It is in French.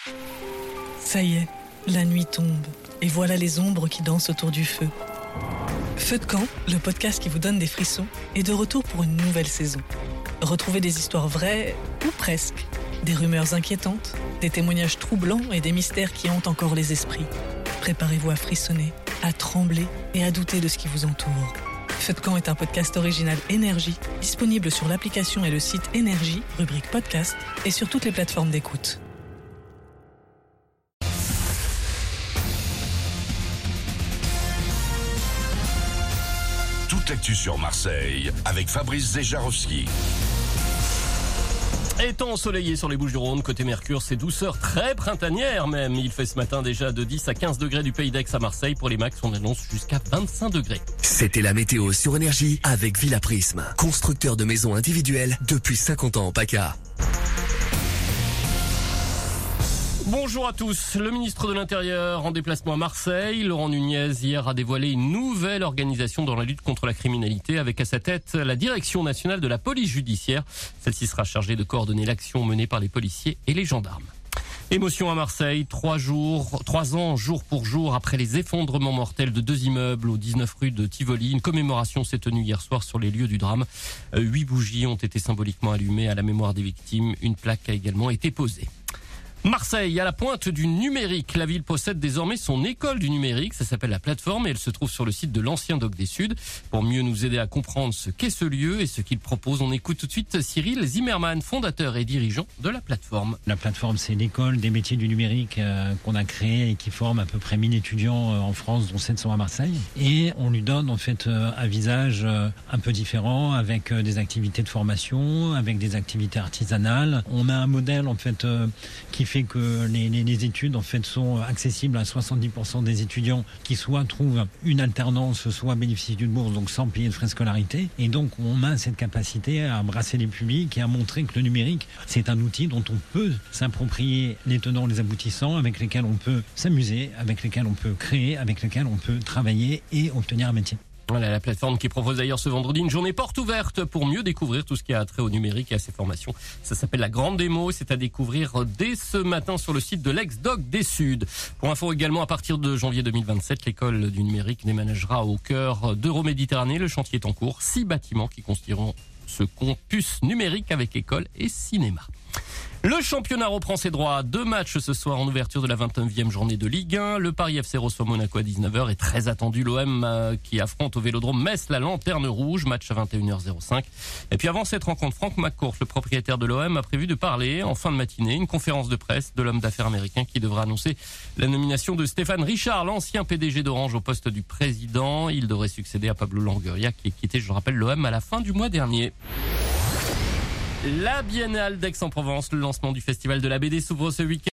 Ça y est, la nuit tombe, et voilà les ombres qui dansent autour du feu. Feu de camp, le podcast qui vous donne des frissons, est de retour pour une nouvelle saison. Retrouvez des histoires vraies, ou presque, des rumeurs inquiétantes, des témoignages troublants et des mystères qui hantent encore les esprits. Préparez-vous à frissonner, à trembler et à douter de ce qui vous entoure. Feu de camp est un podcast original Énergie, disponible sur l'application et le site Énergie, rubrique podcast, et sur toutes les plateformes d'écoute. Toute l'actu sur Marseille avec Fabrice Zejarowski. Étant ensoleillé sur les Bouches-du-Rhône, côté Mercure, c'est douceur très printanière même. Il fait ce matin déjà de 10 à 15 degrés du Pays d'Aix à Marseille. Pour les max, on annonce jusqu'à 25 degrés. C'était la météo sur Énergie avec Villa Prisme, constructeur de maisons individuelles depuis 50 ans en PACA. Bonjour à tous. Le ministre de l'Intérieur en déplacement à Marseille, Laurent Nunez, hier a dévoilé une nouvelle organisation dans la lutte contre la criminalité avec à sa tête la Direction nationale de la police judiciaire. Celle-ci sera chargée de coordonner l'action menée par les policiers et les gendarmes. Émotion à Marseille, 3 ans jour pour jour après les effondrements mortels de 2 immeubles au 19 rue de Tivoli. Une commémoration s'est tenue hier soir sur les lieux du drame. 8 bougies ont été symboliquement allumées à la mémoire des victimes. Une plaque a également été posée. Marseille, à la pointe du numérique. La ville possède désormais son école du numérique. Ça s'appelle la Plateforme et elle se trouve sur le site de l'ancien Doc des Suds. Pour mieux nous aider à comprendre ce qu'est ce lieu et ce qu'il propose, on écoute tout de suite Cyril Zimmermann, fondateur et dirigeant de la Plateforme. La Plateforme, c'est l'école des métiers du numérique qu'on a créée et qui forme à peu près 1000 étudiants en France, dont 700 à Marseille. Et on lui donne en fait un visage un peu différent avec des activités de formation, avec des activités artisanales. On a un modèle en fait qui fait que les études en fait sont accessibles à 70% des étudiants qui soit trouvent une alternance, soit bénéficient d'une bourse, donc sans payer de frais de scolarité. Et donc on a cette capacité à brasser les publics et à montrer que le numérique, c'est un outil dont on peut s'approprier les tenants, les aboutissants, avec lesquels on peut s'amuser, avec lesquels on peut créer, avec lesquels on peut travailler et obtenir un métier. Voilà la Plateforme qui propose d'ailleurs ce vendredi une journée porte ouverte pour mieux découvrir tout ce qui a trait au numérique et à ses formations. Ça s'appelle la Grande Démo, c'est à découvrir dès ce matin sur le site de l'ex-Doc des Suds. Pour info également, à partir de janvier 2027, l'école du numérique déménagera au cœur d'Euroméditerranée. Le chantier est en cours, 6 bâtiments qui constitueront ce campus numérique avec école et cinéma. Le championnat reprend ses droits. 2 matchs ce soir en ouverture de la 29e journée de Ligue 1. Le Paris FC reçoit Monaco à 19h et très attendu l'OM qui affronte au Vélodrome Metz la Lanterne Rouge. Match à 21h05. Et puis avant cette rencontre, Franck McCourt, le propriétaire de l'OM, a prévu de parler en fin de matinée. Une conférence de presse de l'homme d'affaires américain qui devra annoncer la nomination de Stéphane Richard, l'ancien PDG d'Orange, au poste du président. Il devrait succéder à Pablo Longoria qui a quitté, je le rappelle, l'OM à la fin du mois dernier. La Biennale d'Aix-en-Provence, le lancement du Festival de la BD s'ouvre ce week-end.